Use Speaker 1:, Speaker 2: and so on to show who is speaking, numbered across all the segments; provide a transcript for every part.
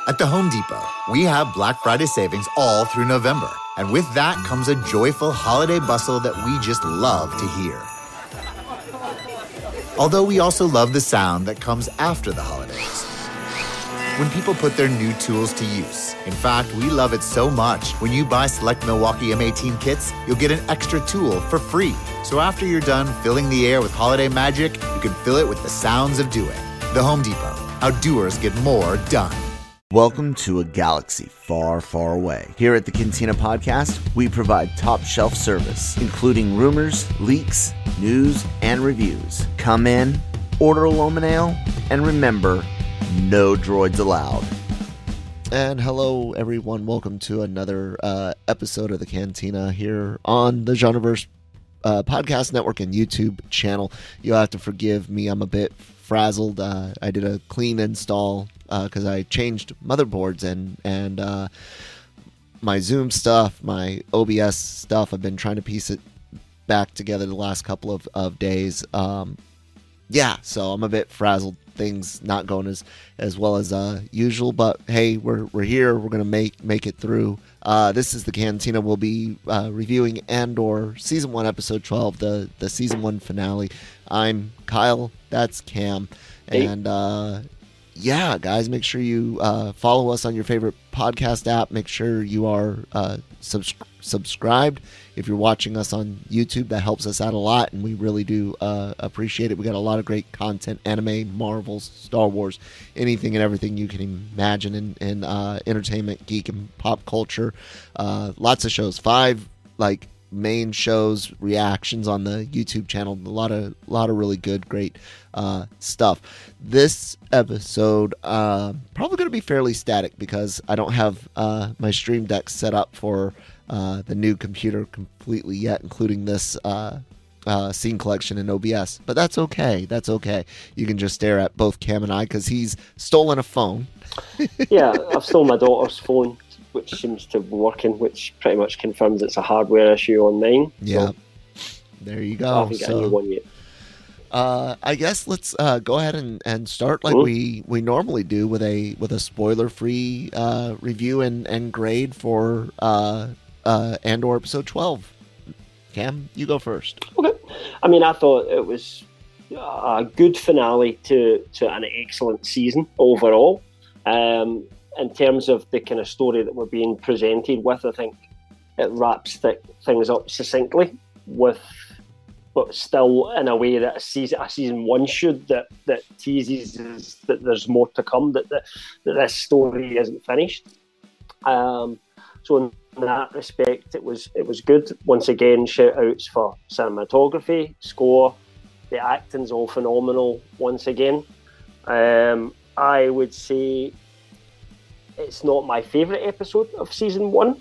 Speaker 1: At the Home Depot, we have Black Friday savings all through November. And with that comes a joyful holiday bustle that we just love to hear. Although we also love the sound that comes after the holidays, when people put their new tools to use. In fact, we love it so much. When you buy select Milwaukee M18 kits, you'll get an extra tool for free. So after you're done filling the air with holiday magic, you can fill it with the sounds of doing. The Home Depot. How doers get more done.
Speaker 2: Welcome to a galaxy far, far away. Here at the Cantina Podcast, we provide top shelf service, including rumors, leaks, news, and reviews. Come in, order a Loman Ale, and remember, no droids allowed. And hello, everyone. Welcome to another episode of the Cantina here on the Genreverse Podcast Network and YouTube channel. You'll have to forgive me. I'm a bit frazzled. I did a clean install because I changed motherboards and my Zoom stuff, my OBS stuff. I've been trying to piece it back together the last couple of days. So I'm a bit frazzled. Things not going as well as usual, but hey, we're here. We're gonna make it through. This is the Cantina. We'll be reviewing Andor season 1, episode 12, the season 1 finale. I'm Kyle. That's Cam, and guys, make sure you follow us on your favorite podcast app. Make sure you are subscribed. If you're watching us on YouTube, that helps us out a lot, and we really do appreciate it. We got a lot of great content: anime, Marvel, Star Wars, anything and everything you can imagine in entertainment, geek, and pop culture. Lots of shows, 5 main shows, reactions on the YouTube channel. A lot of really good, great stuff. This episode probably going to be fairly static because I don't have my Stream Deck set up for the new computer completely yet, including this scene collection in OBS. But that's okay. That's okay. You can just stare at both Cam and I because he's stolen a phone.
Speaker 3: Yeah, I've stolen my daughter's phone, which seems to be working, which pretty much confirms it's a hardware issue on mine.
Speaker 2: Yeah,
Speaker 3: so
Speaker 2: there you go.
Speaker 3: I haven't got a new one yet.
Speaker 2: I guess let's go ahead and start like we normally do with a spoiler-free review and grade for Andor episode 12. Cam, you go first.
Speaker 3: Okay. I mean, I thought it was a good finale to an excellent season overall. In terms of the kind of story that we're being presented with, I think it wraps things up succinctly, but still in a way that a season 1 should, that teases us that there's more to come, that this story isn't finished. So in that respect, it was good. Once again, shout outs for cinematography, score, the acting's all phenomenal once again. I would say it's not my favourite episode of season 1.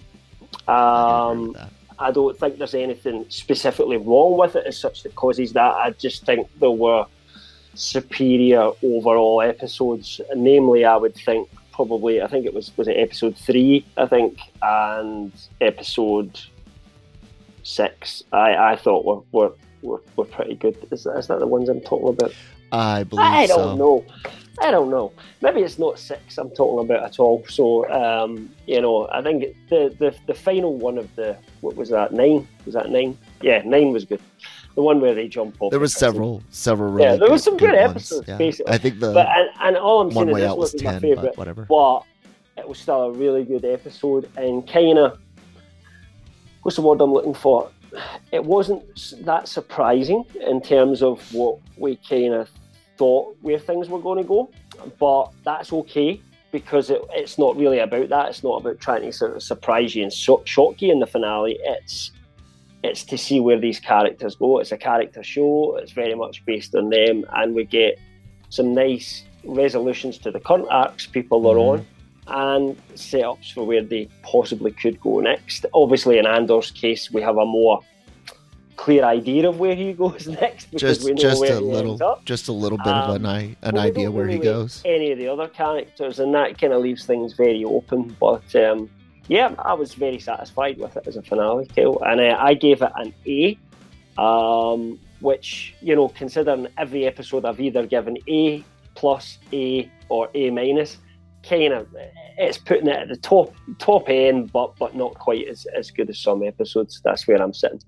Speaker 3: I don't think there's anything specifically wrong with it as such that causes that. I just think there were superior overall episodes. Namely, I would think probably, I think it was it episode 3, I think, and episode 6. I thought were pretty good. Is that the ones I'm talking about?
Speaker 2: I believe
Speaker 3: so. I don't know. Maybe it's not 6 I'm talking about at all. So, I think the final one of what was that, 9? Was that 9? Yeah, 9 was good. The one where they jump off.
Speaker 2: There was several really
Speaker 3: yeah, there was some good episodes,
Speaker 2: yeah.
Speaker 3: basically.
Speaker 2: I think
Speaker 3: and all I'm saying
Speaker 2: One Way
Speaker 3: is
Speaker 2: Out
Speaker 3: this
Speaker 2: was
Speaker 3: wasn't
Speaker 2: 10,
Speaker 3: my favourite,
Speaker 2: but whatever.
Speaker 3: But it was still a really good episode, and kind of, what's the word I'm looking for? It wasn't that surprising in terms of what we kind of thought where things were going to go, but that's okay because it's not really about that. It's not about trying to sort of surprise you and shock you in the finale. It's to see where these characters go. It's a character show. It's very much based on them, and we get some nice resolutions to the current arcs people are on, and setups for where they possibly could go next. Obviously, in Andor's case, we have a more clear idea of where he goes next because we know where he ends up.
Speaker 2: Just a little bit of an idea where he goes.
Speaker 3: Any of the other characters, and that kind of leaves things very open. But I was very satisfied with it as a finale, Kyle, and I gave it an A. Which, considering every episode I've either given A plus, A, or A minus, kind of, it's putting it at the top end, but not quite as good as some episodes. That's where I'm sitting.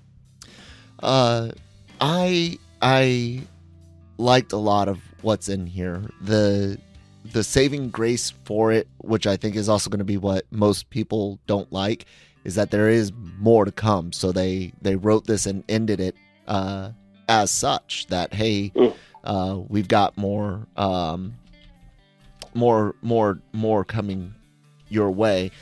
Speaker 2: I liked a lot of what's in here. The saving grace for it, which I think is also going to be what most people don't like, is that there is more to come. So they wrote this and ended it as such, that hey, we've got more coming your way.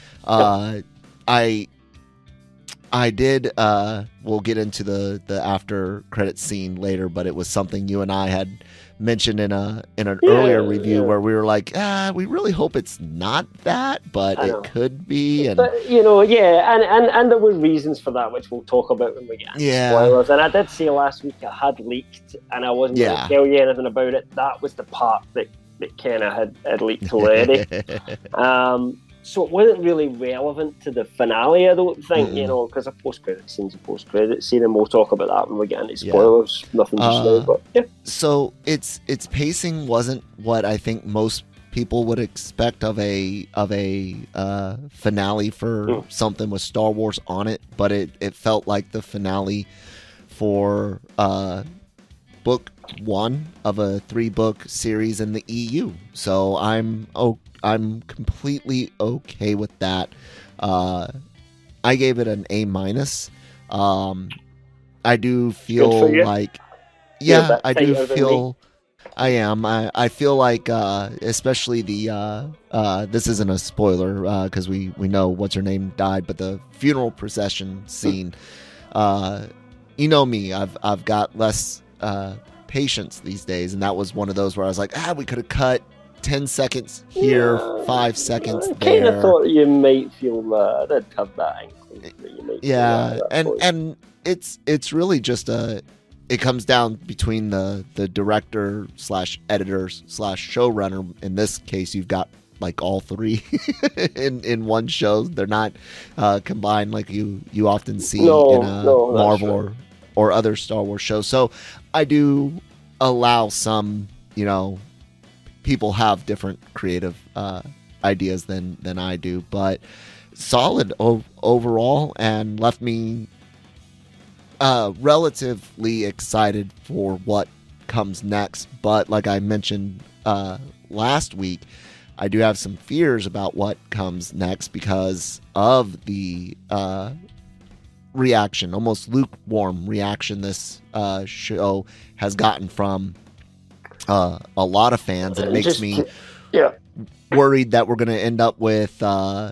Speaker 2: I did we'll get into the after credit scene later, but it was something you and I had mentioned in an earlier review where we were like, we really hope it's not that, but it could be. And
Speaker 3: but, and there were reasons for that, which we'll talk about when we get into spoilers. And I did say last week it had leaked, and I wasn't going to tell you anything about it. That was the part that kind of had leaked already. So it wasn't really relevant to the finale, I don't think, because a post-credit scene's a post-credit scene, and we'll talk about that when we get into spoilers. Nothing just now, but yeah.
Speaker 2: So its pacing wasn't what I think most people would expect of a finale for something with Star Wars on it, but it felt like the finale for book 1 of a 3-book series in the EU. So I'm completely okay with that. I gave it an A-. I do feel like, I do feel, I am. I feel like, especially this isn't a spoiler because we know what's her name died, but the funeral procession scene. You know me, I've got less patience these days, and that was one of those where I was like, we could have cut 10 seconds here, 5 seconds there.
Speaker 3: I kind of thought you might feel that. I'd have that inkling that you might feel that
Speaker 2: and it's really just it comes down between the director / editor / showrunner. In this case, you've got like all three in one show. They're not combined like you often see in a Marvel or other Star Wars shows. So I do allow some, people have different creative ideas than I do, but solid overall, and left me relatively excited for what comes next. But like I mentioned last week, I do have some fears about what comes next because of the reaction, almost lukewarm reaction this show has gotten from a lot of fans, and it makes me worried that we're going to end up with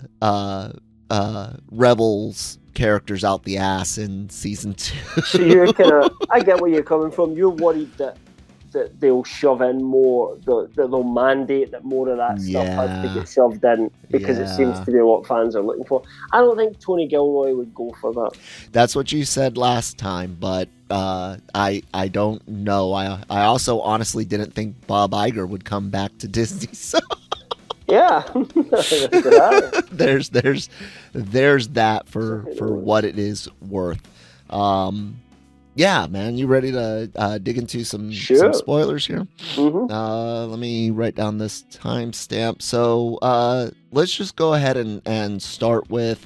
Speaker 2: Rebels characters out the ass in season 2.
Speaker 3: So you're I get where you're coming from. You're worried that they'll shove in more, that they'll mandate that more of that stuff has to get shoved in because it seems to be what fans are looking for. I don't think Tony Gilroy would go for that.
Speaker 2: That's what you said last time, but I don't know. I also honestly didn't think Bob Iger would come back to Disney. So
Speaker 3: yeah,
Speaker 2: there's that for what it is worth. Yeah, man, you ready to dig into some spoilers here?
Speaker 3: Mm-hmm.
Speaker 2: Let me write down this timestamp. So let's just go ahead and start with.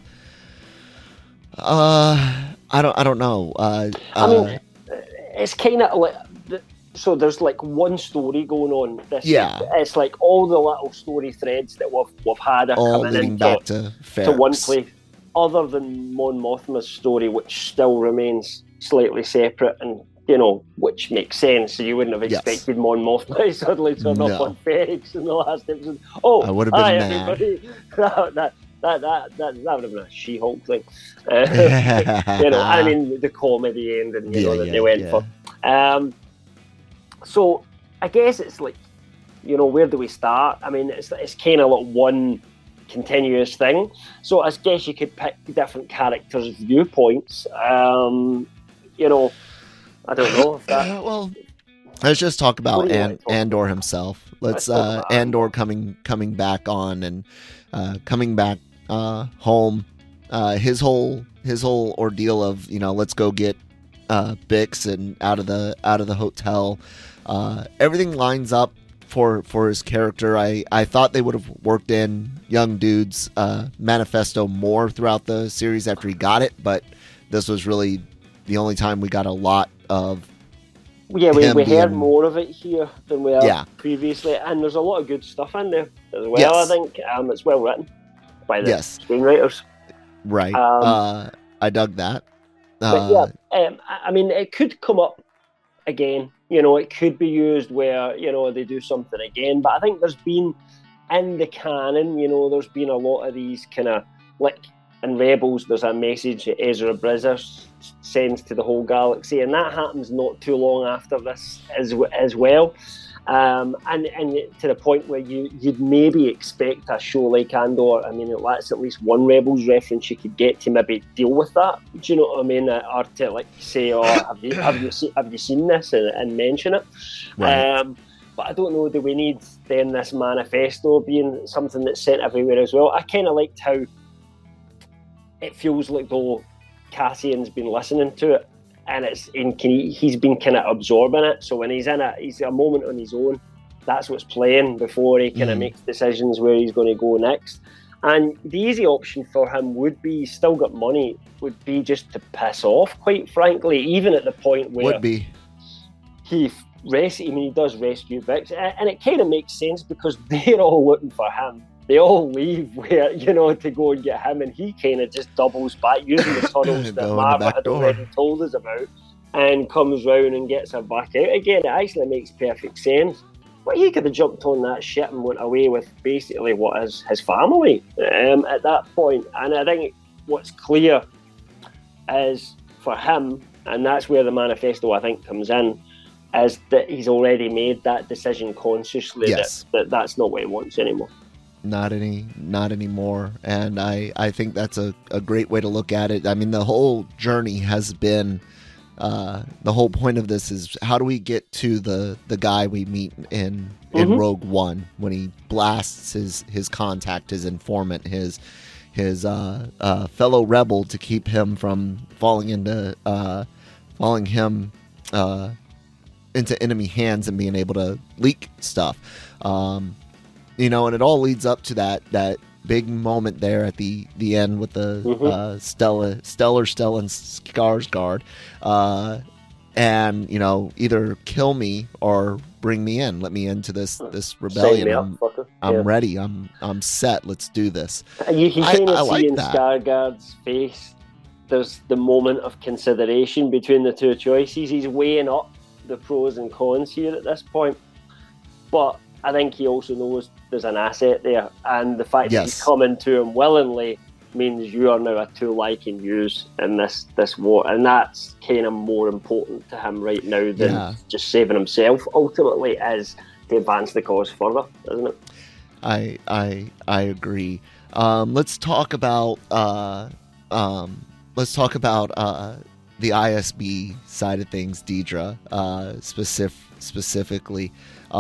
Speaker 2: I don't know. I
Speaker 3: mean, it's kind of like. So there's like one story going on. It's like all the little story threads that we've had are
Speaker 2: all
Speaker 3: coming
Speaker 2: leading back to
Speaker 3: one place, other than Mon Mothma's story, which still remains slightly separate, and which makes sense. So you wouldn't have expected Mon Mothma suddenly turn up on Ferrix in the last episode. Oh,
Speaker 2: I would have been mad.
Speaker 3: Everybody. That would have been a She-Hulk thing. I mean, the comedy ending that they went for. So I guess it's like, where do we start? I mean, it's kind of like one continuous thing. So I guess you could pick different characters' viewpoints. I don't know if that.
Speaker 2: Well, let's just talk about Andor himself. Let's Andor coming back on and coming back home. His whole ordeal of let's go get Bix and out of the hotel. Everything lines up for his character. I thought they would have worked in young dude's manifesto more throughout the series after he got it, but this was really the only time we got a lot of.
Speaker 3: Yeah, we heard more of it here than we have previously, and there's a lot of good stuff in there as well. Yes. I think it's well written by the screenwriters.
Speaker 2: Right. I dug that.
Speaker 3: But I mean, it could come up again. It could be used where, they do something again. But I think there's been, in the canon, there's been a lot of these kind of, like, in Rebels, there's a message that Ezra Bridger sends to the whole galaxy, and that happens not too long after this as well. And to the point where you'd maybe expect a show like Andor. I mean, that's at least one Rebels reference you could get to maybe deal with that. Do you know what I mean? Or to like say, "Oh, have you seen this?" and mention it.
Speaker 2: Right.
Speaker 3: But I don't know. Do we need then this manifesto being something that's sent everywhere as well? I kind of liked how it feels like though Cassian's been listening to it. And he's been kind of absorbing it. So when he's a moment on his own. That's what's playing before he kind of makes decisions where he's going to go next. And the easy option for him would be, he's still got money, would be just to piss off, quite frankly, even at the point where he does rescue Vix. And it kind of makes sense because they're all looking for him. They all leave where, to go and get him, and he kind of just doubles back using the tunnels that Marva had already told us about, and comes round and gets her back out again. It actually makes perfect sense. But he could have jumped on that ship and went away with basically what is his family at that point. And I think what's clear is for him, and that's where the manifesto I think comes in, is that he's already made that decision consciously that that's not what he wants anymore.
Speaker 2: Not anymore. And I think that's a great way to look at it. I mean, the whole journey has been, the whole point of this is how do we get to the guy we meet in Rogue One when he blasts his contact, his informant, his fellow rebel to keep him from falling into enemy hands and being able to leak stuff. And it all leads up to that big moment there at the end with the Stellan Skarsgård, and either kill me or bring me in, let me into this rebellion. I'm ready. I'm set. Let's do this.
Speaker 3: You can kind of see in Skarsgård's face, there's the moment of consideration between the two choices. He's weighing up the pros and cons here at this point, but I think he also knows there's an asset there, and the fact that he's coming to him willingly means you are now a tool I can use in this war, and that's kind of more important to him right now than just saving himself. Ultimately, is to advance the cause further, isn't it?
Speaker 2: I agree. Let's talk about the ISB side of things, Dedra, specifically.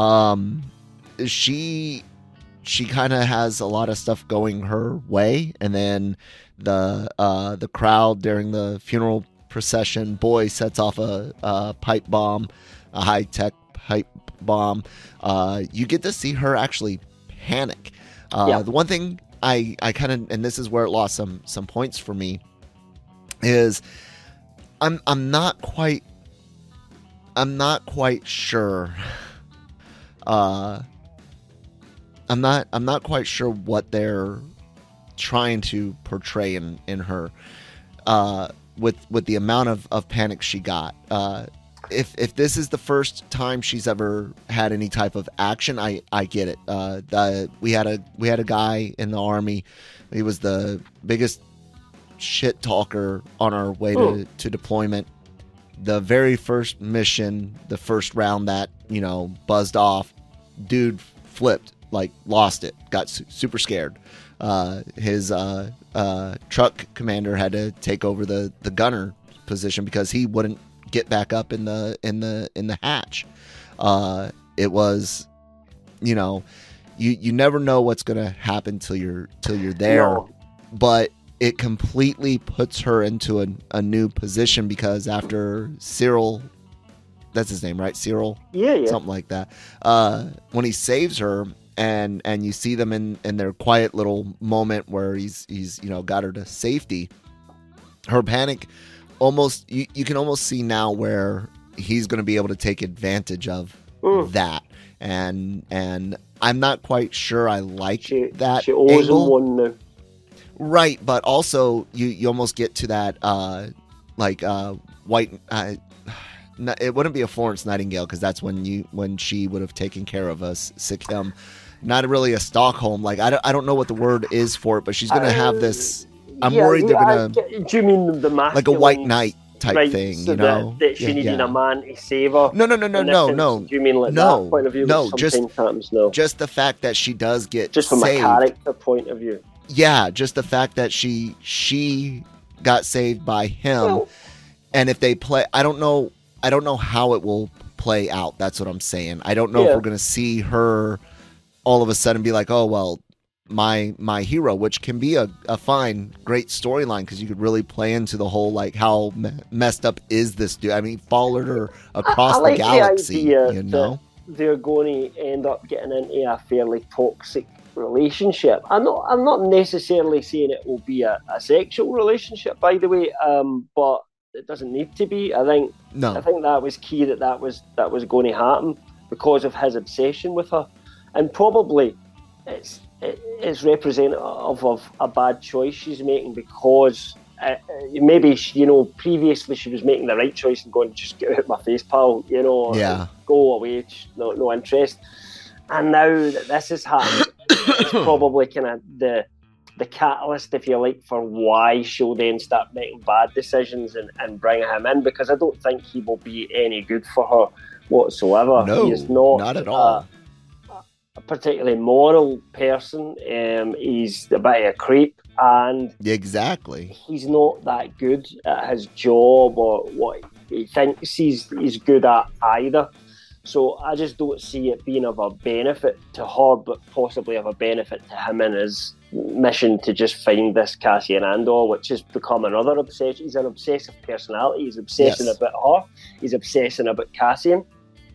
Speaker 2: She kind of has a lot of stuff going her way, and then the crowd during the funeral procession, boy sets off a pipe bomb, a high-tech pipe bomb. You get to see her actually panic. The one thing I kind of, and this is where it lost some points for me, is I'm not quite sure. I'm not quite sure what they're trying to portray in her, with the amount of panic she got. If this is the first time she's ever had any type of action, I get it. We had a guy in the Army. He was the biggest shit talker on our way to deployment. The very first mission, the first round that buzzed off, dude flipped. Lost it, got super scared. His truck commander had to take over the gunner position because he wouldn't get back up in the hatch. It was, you never know what's gonna happen till you're there. No. But it completely puts her into a new position because after Cyril that's his name, right? Cyril?
Speaker 3: Yeah.
Speaker 2: Something like that. When he saves her and you see them in their quiet little moment where he's got her to safety, her panic almost, you can almost see now where he's going to be able to take advantage of that. And I'm not quite sure I like that
Speaker 3: She owes him
Speaker 2: angle.
Speaker 3: one now.
Speaker 2: Right, but also you almost get to that white. It wouldn't be a Florence Nightingale because that's when she would have taken care of us, Sikkim. Not really a Stockholm. Like I don't know what the word is for it, but she's gonna have this. I'm worried they're gonna.
Speaker 3: Do you mean the masculine,
Speaker 2: like a white knight type thing?
Speaker 3: So that she needed a man to save her.
Speaker 2: No.
Speaker 3: Do you mean like that point of view?
Speaker 2: No, just the fact that she does get
Speaker 3: just from
Speaker 2: saved.
Speaker 3: a character point of view.
Speaker 2: Yeah, just the fact that she got saved by him,
Speaker 3: Well,
Speaker 2: and if they play, I don't know how it will play out. That's what I'm saying. I don't know if we're gonna see her all of a sudden be like, oh well, my hero, which can be a fine, great storyline because you could really play into the whole like how messed up is this dude? I mean, followed her across the galaxy. You know,
Speaker 3: they're going to end up getting into a fairly toxic relationship. I'm not necessarily saying it will be a sexual relationship, by the way, but it doesn't need to be. I think that was key that was going to happen because of his obsession with her, and probably it's representative of a bad choice she's making because maybe previously she was making the right choice and going, just get out of my face, pal, go away, no interest. And now that this has happened, it's probably kind of the catalyst, if you like, for why she'll then start making bad decisions and bring him in, because I don't think he will be any good for her whatsoever.
Speaker 2: No,
Speaker 3: he is
Speaker 2: not at all.
Speaker 3: A particularly moral person. He's a bit of a creep, and
Speaker 2: exactly,
Speaker 3: he's not that good at his job or what he thinks he's good at either. So I just don't see it being of a benefit to her, but possibly of a benefit to him in his mission to just find this Cassian Andor, which has become another obsession. He's an obsessive personality. He's obsessing about her. He's obsessing about Cassian.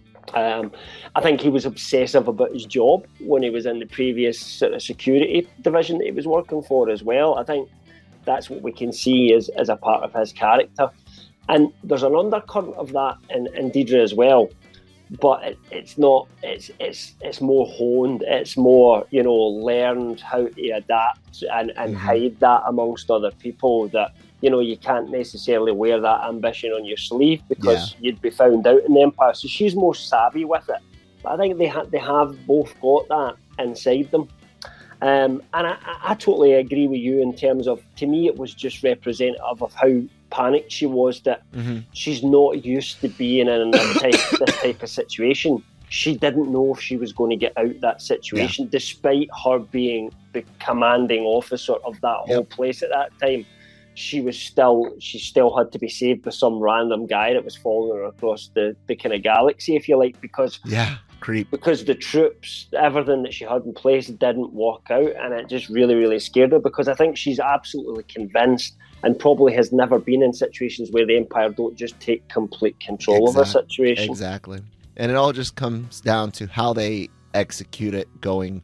Speaker 3: I think he was obsessive about his job when he was in the previous sort of security division that he was working for as well. I think that's what we can see as a part of his character. And there's an undercurrent of that in Dedra as well. But it's not. It's more honed. It's more, learned how to adapt and hide that amongst other people. That you can't necessarily wear that ambition on your sleeve because you'd be found out in the Empire. So she's more savvy with it. But I think they have both got that inside them. And I totally agree with you in terms of, to me, it was just representative of how panicked she was that she's not used to being in this type of situation. She didn't know if she was going to get out that situation, despite her being the commanding officer of that whole place at that time. She still had to be saved by some random guy that was following her across the kind of galaxy, if you like, because the troops, everything that she had in place didn't work out, and it just really, really scared her, because I think she's absolutely convinced and probably has never been in situations where the Empire don't just take complete control of a situation.
Speaker 2: Exactly. And it all just comes down to how they execute it going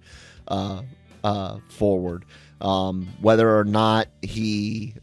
Speaker 2: forward. Whether or not she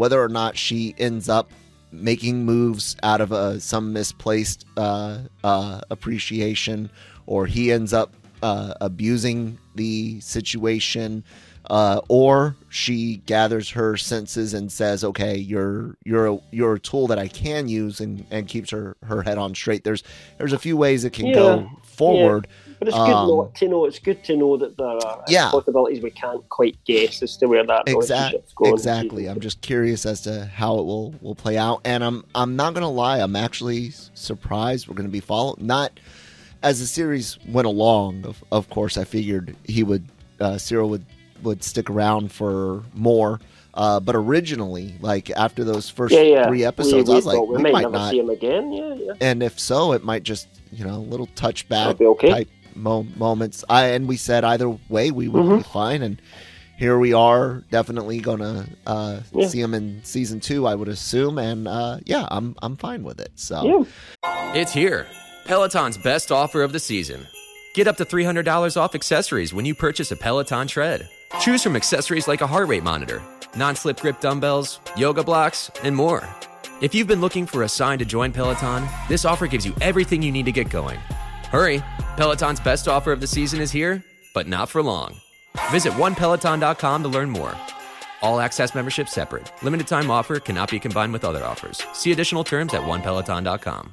Speaker 2: ends up making moves out of some misplaced appreciation, or he ends up abusing the situation, or she gathers her senses and says, "Okay, you're a tool that I can use," and keeps her head on straight. There's a few ways it can go forward.
Speaker 3: But it's good not to know. It's good to know that there are possibilities we can't quite guess as to where that relationship's going.
Speaker 2: Exactly. I'm just curious as to how it will play out, and I'm not gonna lie. I'm actually surprised we're gonna be followed. Not as the series went along. Of course, I figured Cyril would stick around for more. But originally, like after those first 3 episodes, I was like, we might never
Speaker 3: see him again.
Speaker 2: And if so, it might just little touchback type moments. And we said either way we would be fine, and here we are, definitely gonna see him in season 2, I would assume, and I'm fine with it. So
Speaker 4: It's here. Peloton's best offer of the season. Get up to $300 off accessories when you purchase a Peloton Tread. Choose from accessories like a heart rate monitor, non-slip grip dumbbells, yoga blocks, and more. If you've been looking for a sign to join Peloton, this offer gives you everything you need to get going. Hurry, Peloton's best offer of the season is here, but not for long. Visit onepeloton.com to learn more. All access membership separate. Limited time offer cannot be combined with other offers. See additional terms at onepeloton.com.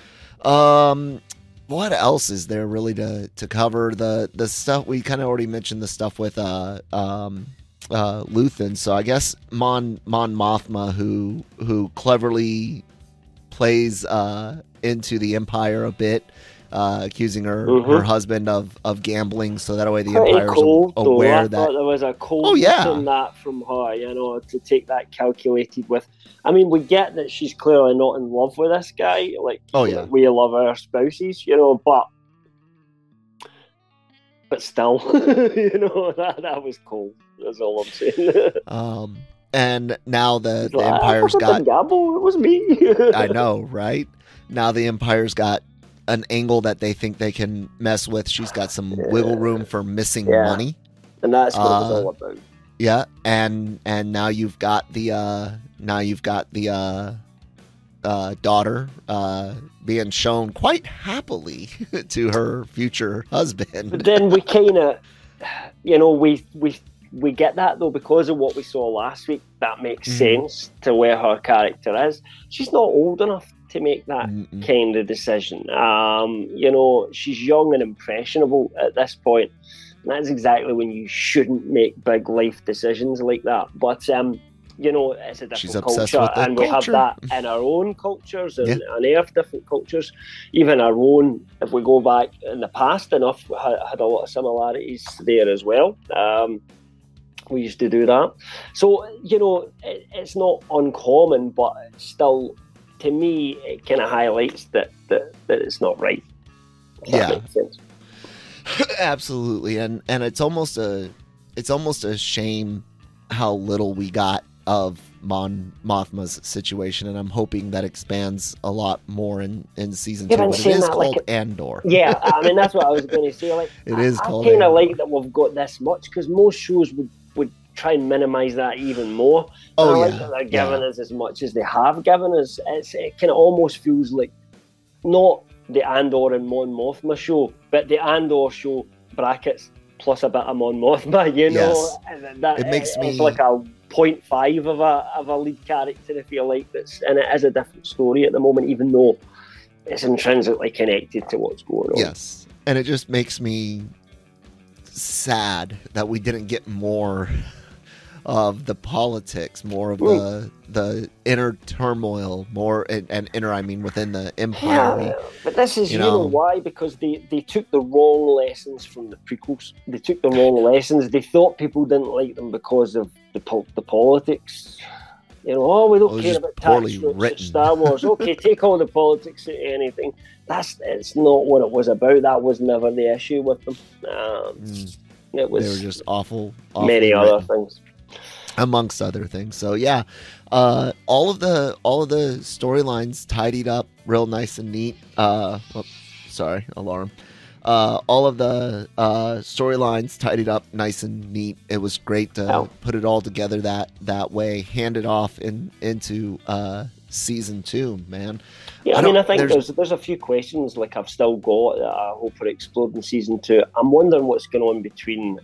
Speaker 2: What else is there really to cover? The stuff we kind of already mentioned, the stuff with Luthen. So I guess Mon Mothma, who cleverly plays into the Empire a bit, accusing her husband of gambling, so that way the Empire's aware that
Speaker 3: there was a coldness in that from her, to take that calculated with. I mean, we get that she's clearly not in love with this guy, we love our spouses, but still, that was cold. That's all I'm saying.
Speaker 2: And now the Empire's got
Speaker 3: gamble. It was me.
Speaker 2: I know, right? Now the Empire's got an angle that they think they can mess with. She's got some wiggle room for missing money,
Speaker 3: and that's what it's all about.
Speaker 2: Yeah, and now you've got the daughter being shown quite happily to her future husband.
Speaker 3: But then we kind of, we get that though because of what we saw last week. That makes sense to where her character is. She's not old enough to make that kind of decision. She's young and impressionable at this point. And that's exactly when you shouldn't make big life decisions like that. But, it's a different culture. And we have that in our own cultures and Earth, different cultures. Even our own, if we go back in the past enough, had a lot of similarities there as well. We used to do that. So, it's not uncommon, but still, to me, it kind of highlights that it's not right.
Speaker 2: That makes sense. Absolutely, and it's almost a shame how little we got of Mon Mothma's situation, and I'm hoping that expands a lot more in season 2. But it is called Andor.
Speaker 3: Yeah, I mean that's what I was going to say.
Speaker 2: It is called.
Speaker 3: I kind of like that we've got this much because most shows would try and minimize that even more. I like that they're giving us as much as they have given us. It kind of almost feels like not the Andor and Mon Mothma show, but the Andor show brackets plus a bit of Mon Mothma.
Speaker 2: Yes.
Speaker 3: That it makes me like a 0.5 of a lead character, if you like. And it is a different story at the moment, even though it's intrinsically connected to what's going on.
Speaker 2: Yes, and it just makes me sad that we didn't get more of the politics, more of the inner turmoil, more and inner, I mean, within the Empire.
Speaker 3: Yeah, but this is, you know why? Because they took the wrong lessons from the prequels. They took the wrong lessons. They thought people didn't like them because of the politics. We don't care about tax routes at Star Wars. Okay, take all the politics at anything. It's not what it was about. That was never the issue with them. It was.
Speaker 2: They were just awful
Speaker 3: many other things.
Speaker 2: Amongst other things. So yeah, all of the storylines tidied up real nice and neat. Sorry, alarm. All of the storylines tidied up nice and neat. It was great to put it all together that way, hand it off into season 2, man.
Speaker 3: Yeah, I think there's a few questions like I've still got that I hope are explored in season 2. I'm wondering what's going on between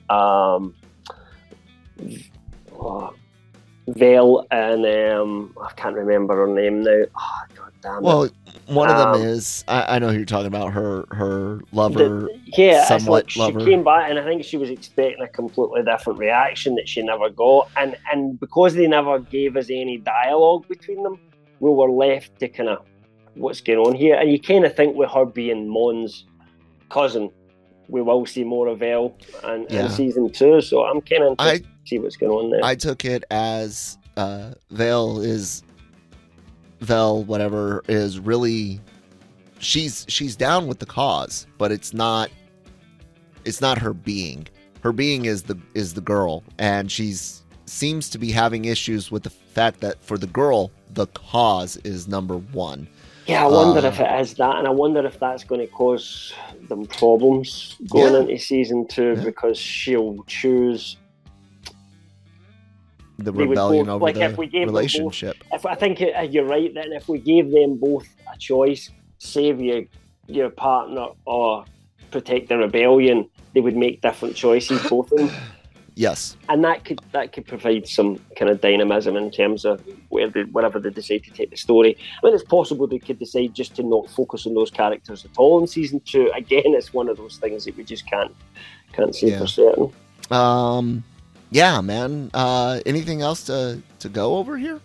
Speaker 3: Vel and I can't remember her name now. Oh, God damn it.
Speaker 2: Well, one of them is I know who you're talking about. Her lover,
Speaker 3: somewhat she lover. She came back, and I think she was expecting a completely different reaction that she never got, and because they never gave us any dialogue between them, we were left to kind of what's going on here. And you kind of think with her being Mon's cousin, we will see more of Vel in season 2. So I'm kind of interested to see what's going on there.
Speaker 2: I took it as Vel whatever is really she's down with the cause, but it's not her being. Her being is the girl, and seems to be having issues with the fact that for the girl the cause is number one.
Speaker 3: Yeah, I wonder if it is that, and I wonder if that's going to cause them problems going into season 2 because she'll choose
Speaker 2: the rebellion over
Speaker 3: like
Speaker 2: the
Speaker 3: if we gave
Speaker 2: relationship.
Speaker 3: I think you're right, then if we gave them both a choice, save your partner or protect the rebellion, they would make different choices, both of them.
Speaker 2: Yes,
Speaker 3: and that could provide some kind of dynamism in terms of wherever they decide to take the story. I mean, it's possible they could decide just to not focus on those characters at all in season 2. Again, it's one of those things that we just can't say for certain.
Speaker 2: Yeah, man. Anything else to go over here?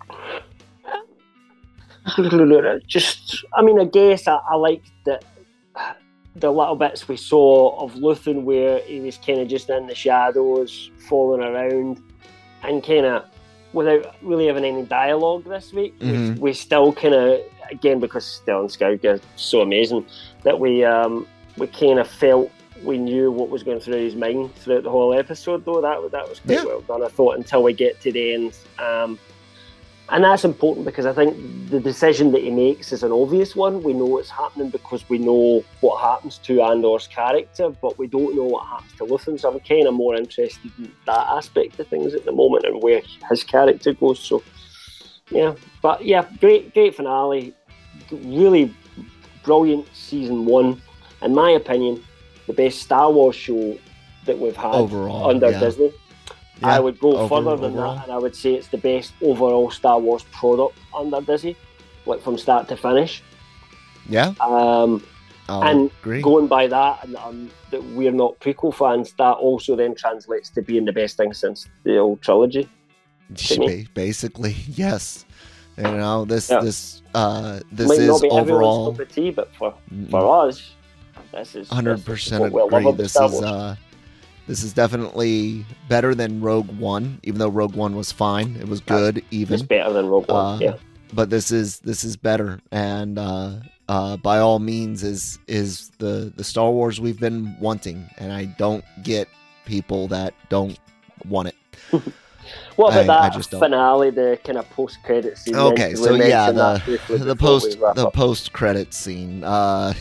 Speaker 3: Just, I mean, I guess I liked the little bits we saw of Luthen where he was kind of just in the shadows, falling around, and kind of without really having any dialogue this week. Mm-hmm. We still kind of, again, because Stellan Skarsgård is so amazing, that we kind of felt we knew what was going through his mind throughout the whole episode, though. That was quite well done, I thought, until we get to the end. And that's important because I think the decision that he makes is an obvious one. We know it's happening because we know what happens to Andor's character, but we don't know what happens to Luthen. So I'm kind of more interested in that aspect of things at the moment and where his character goes. So, yeah. But, yeah, great finale. Really brilliant season 1. In my opinion, the best Star Wars show that we've had
Speaker 2: overall,
Speaker 3: under Disney.
Speaker 2: Yeah,
Speaker 3: I would go further than that, and I would say it's the best overall Star Wars product under Disney, like from start to finish.
Speaker 2: Yeah.
Speaker 3: And
Speaker 2: agree.
Speaker 3: Going by that, and that we're not prequel fans, that also then translates to being the best thing since the old trilogy.
Speaker 2: Basically, yes. You know, this
Speaker 3: might
Speaker 2: is
Speaker 3: not be
Speaker 2: overall.
Speaker 3: Cup of tea, but for us, this is
Speaker 2: 100% agree. This is definitely better than Rogue One, even though Rogue One was fine. It was good, even.
Speaker 3: It's better than Rogue One, yeah.
Speaker 2: But this is better, and by all means is the Star Wars we've been wanting, and I don't get people that don't want it.
Speaker 3: What about that finale, the kind of post-credit scene?
Speaker 2: Okay, so yeah, the post-credit scene. God,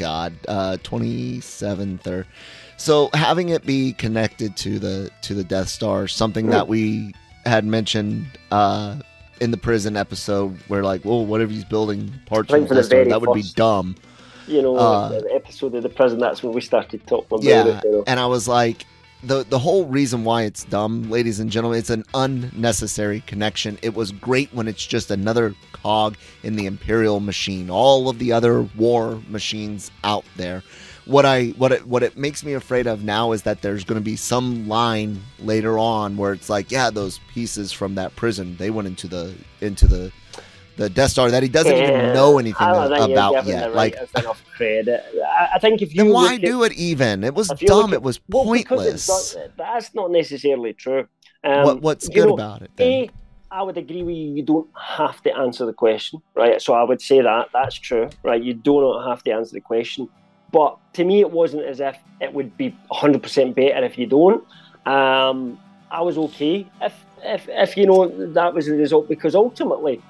Speaker 2: 27th or. So having it be connected to the Death Star, something that we had mentioned in the prison episode, where like, well, what if he's building parts of the Death Star? That would be dumb.
Speaker 3: You know, the episode of the prison. That's when we started talking about it. You know?
Speaker 2: And I was like, the whole reason why it's dumb, ladies and gentlemen, it's an unnecessary connection. It was great when it's just another cog in the Imperial machine. All of the other war machines out there. What it makes me afraid of now is that there's going to be some line later on where it's like, yeah, those pieces from that prison, they went into the Death Star that he doesn't even know anything about yet. Like,
Speaker 3: enough credit. I think if you
Speaker 2: then why do it even? It was dumb. It was pointless.
Speaker 3: That's not necessarily true.
Speaker 2: What's good about it? Then?
Speaker 3: I would agree with you. You don't have to answer the question, right? So I would say that's true, right? You do not have to answer the question. But to me, it wasn't as if it would be 100% better if you don't. I was okay if you know that was the result, because ultimately,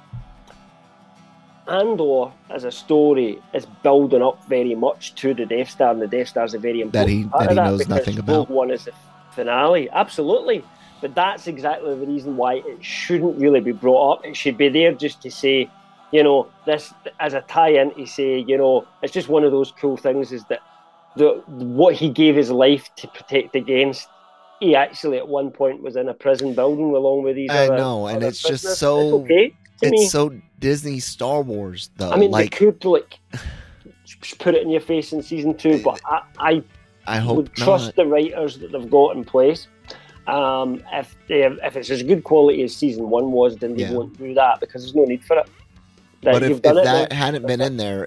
Speaker 3: Andor as a story is building up very much to the Death Star, and the Death Star is a very important part of that,
Speaker 2: knows nothing about.
Speaker 3: Rogue One is the finale, absolutely. But that's exactly the reason why it shouldn't really be brought up. It should be there just to say, you know, this as a tie-in to say, you know, it's just one of those cool things is that what he gave his life to protect against, he actually at one point was in a prison building along with these other
Speaker 2: and it's
Speaker 3: prisoners.
Speaker 2: Just so
Speaker 3: it's okay
Speaker 2: so Disney Star Wars though.
Speaker 3: I mean, they could put it in your face in season 2, but I
Speaker 2: hope
Speaker 3: would trust the writers that they've got in place. If it's as good quality as season 1 was, then they won't do that, because there's no need for it.
Speaker 2: But if that hadn't been in there,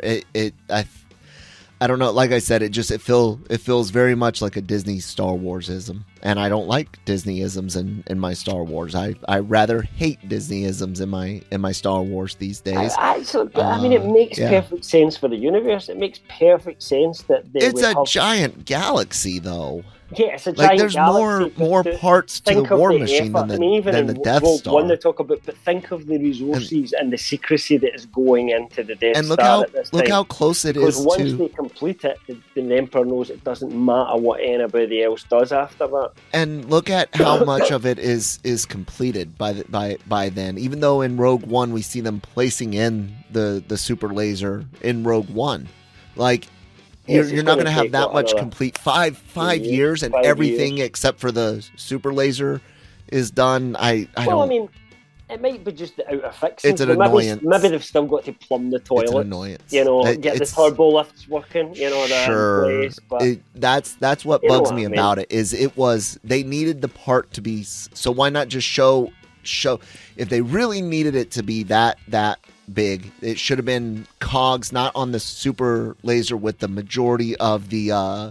Speaker 2: I don't know. Like I said, it feels very much like a Disney Star Warsism. and I don't like Disney-isms in my Star Wars. I rather hate Disney-isms in my Star Wars these days.
Speaker 3: I mean, it makes perfect sense for the universe. It makes perfect sense that
Speaker 2: it's a giant galaxy, though.
Speaker 3: Yeah, it's a giant
Speaker 2: there's
Speaker 3: galaxy.
Speaker 2: more parts to the War Machine than the Death Star.
Speaker 3: One they talk about, but think of the resources and the secrecy that is going into the Death Star at this time.
Speaker 2: Look how close it is.
Speaker 3: Because once they complete it, the Emperor knows it doesn't matter what anybody else does after that.
Speaker 2: And look at how much of it is completed by then. Even though in Rogue One we see them placing in the super laser in Rogue One, like. You're not going to have that much complete. 5 years and everything except for the super laser is done. I mean,
Speaker 3: it might be just the outer fixings.
Speaker 2: It's an annoyance.
Speaker 3: Maybe they've still got to plumb the toilet.
Speaker 2: It's an annoyance.
Speaker 3: Get the turbo lifts working.
Speaker 2: Sure.
Speaker 3: In place, but
Speaker 2: that's what bugs me about it. Is they needed the part to be. So why not just show? If they really needed it to be that big, it should have been cogs not on the super laser with the majority of the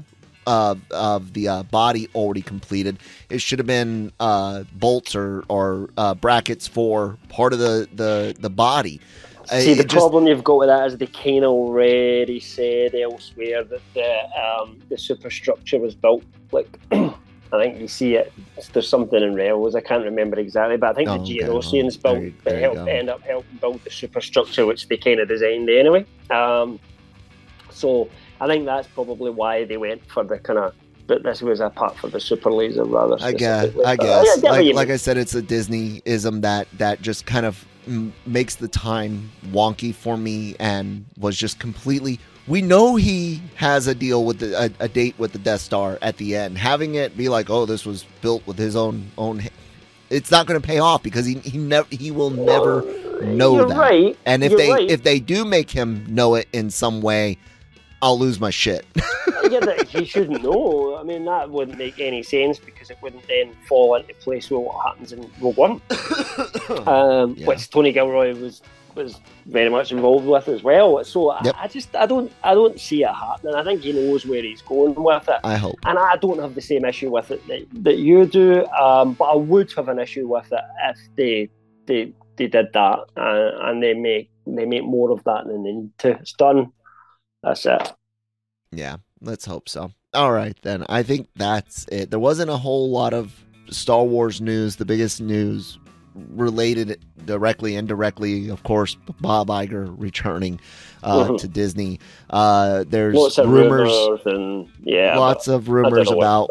Speaker 2: body already completed. It should have been bolts or brackets for part of the body.
Speaker 3: See, the problem you've got with that is they kind of already said elsewhere that the superstructure was built like. I think you see it. There's something in Rebels. I can't remember exactly, but I think the Geonosians end up helping build the superstructure, which they kind of designed anyway. So I think that's probably why they went for the kind of. But this was a part for the super laser rather.
Speaker 2: I guess. Like I said, it's a Disney-ism that just kind of makes the time wonky for me, and was just completely. We know he has a deal with a date with the Death Star at the end. Having it be like, oh, this was built with his own. It's not going to pay off because he will never know that.
Speaker 3: Right.
Speaker 2: And if they do make him know it in some way, I'll lose my shit.
Speaker 3: He shouldn't know. I mean, that wouldn't make any sense because it wouldn't then fall into place with what happens in Rogue One, which Tony Gilroy was very much involved with as well. So I don't see it happening. I think he knows where he's going with it.
Speaker 2: I hope.
Speaker 3: And I don't have the same issue with it that you do. But I would have an issue with it if they did that and they make more of that than they need to. It's done. That's it.
Speaker 2: Yeah, let's hope so. All right, then. I think that's it. There wasn't a whole lot of Star Wars news. The biggest news related directly, indirectly, of course, Bob Iger returning to Disney. There's lots of rumors of rumors about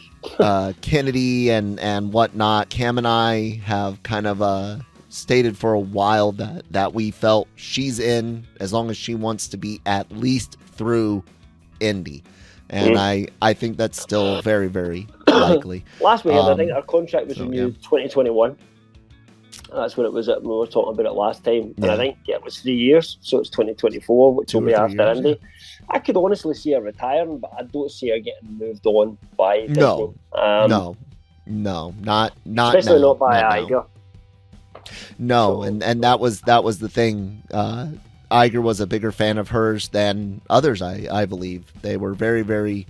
Speaker 2: Kennedy and whatnot. Cam and I have kind of stated for a while that we felt she's in as long as she wants to be at least through Indy. And I think that's still very, very likely.
Speaker 3: Last weekend, I think our contract was renewed 2021. That's when it was. We were talking about it last time. And I think it was 3 years. So it's 2024, which will be after Indy. Yeah. I could honestly see her retiring, but I don't see her getting moved on by Disney.
Speaker 2: No, not
Speaker 3: especially
Speaker 2: now,
Speaker 3: not by Iger.
Speaker 2: No, so, and that was the thing. Iger was a bigger fan of hers than others, I believe. They were very, very...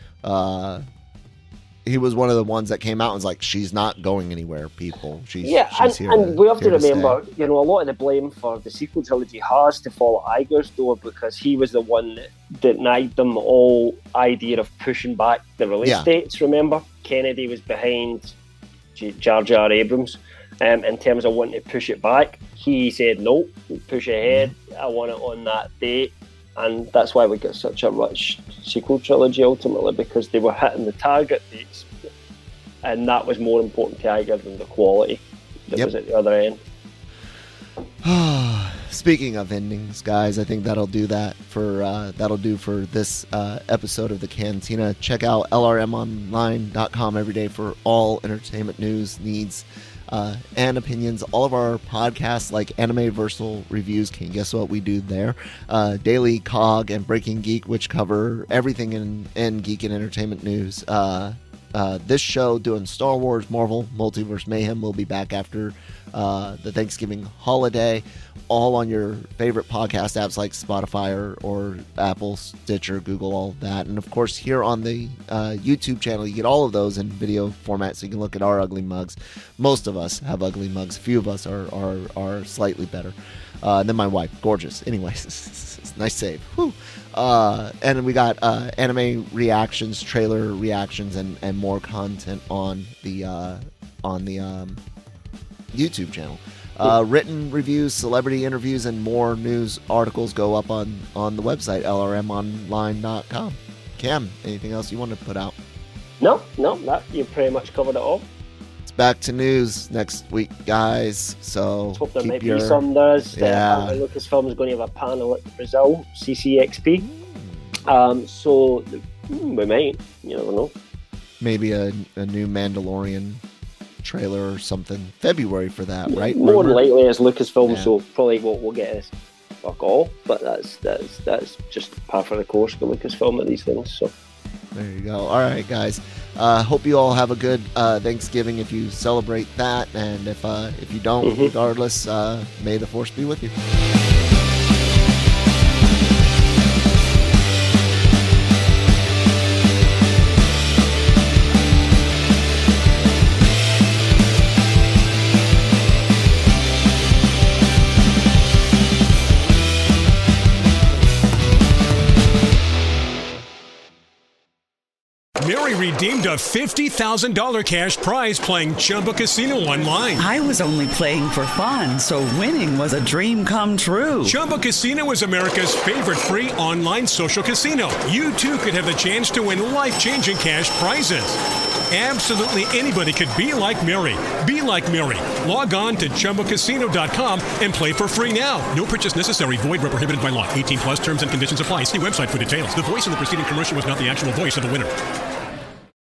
Speaker 2: he was one of the ones that came out and was like, she's not going anywhere, people. She's here.
Speaker 3: And we have to remember, a lot of the blame for the sequel trilogy has to fall at Iger's door because he was the one that denied them all idea of pushing back the release dates, remember? Kennedy was behind Jar Jar Abrams. In terms of wanting to push it back, he said no, push ahead. I want it on that date, and that's why we got such a rich sequel trilogy ultimately, because they were hitting the target dates, and that was more important to Iger than the quality that was at the other end.
Speaker 2: Speaking of endings, guys, I think that'll do for this episode of the Cantina. Check out lrmonline.com every day for all entertainment news, needs, and opinions. All of our podcasts like Animeversal Reviews, can you guess what we do there? Daily Cog and Breaking Geek, which cover everything in geek and entertainment news. this show doing Star Wars, Marvel, Multiverse Mayhem. We'll be back after the Thanksgiving holiday, all on your favorite podcast apps like Spotify or Apple, Stitcher, Google, all that. And of course, here on the YouTube channel, you get all of those in video format, so you can look at our ugly mugs. Most of us have ugly mugs. A few of us are slightly better. And then my wife, gorgeous. Anyways, nice save. Whew. And we got anime reactions, trailer reactions, and more content on the YouTube channel. Written reviews, celebrity interviews, and more news articles go up on the website, lrmonline.com. Cam, anything else you want to put out?
Speaker 3: No, that you pretty much covered it all.
Speaker 2: It's back to news next week, guys. So
Speaker 3: let's hope there might be some. Lucasfilm is going to have a panel at Brazil, CCXP. So we might, you never know.
Speaker 2: Maybe a new Mandalorian trailer or something. February for that, right?
Speaker 3: More than likely as Lucasfilm, so probably we'll get is fuck all. But that's just par for the course for Lucasfilm at these things. So
Speaker 2: there you go. All right, guys. Hope you all have a good Thanksgiving if you celebrate that, and if you don't, regardless, may the Force be with you.
Speaker 5: Mary redeemed a $50,000 cash prize playing Chumba Casino online.
Speaker 6: I was only playing for fun, so winning was a dream come true.
Speaker 5: Chumba Casino is America's favorite free online social casino. You too could have the chance to win life-changing cash prizes. Absolutely anybody could be like Mary. Be like Mary. Log on to ChumbaCasino.com and play for free now. No purchase necessary. Void where prohibited by law. 18 plus terms and conditions apply. See website for details. The voice in the preceding commercial was not the actual voice of the winner.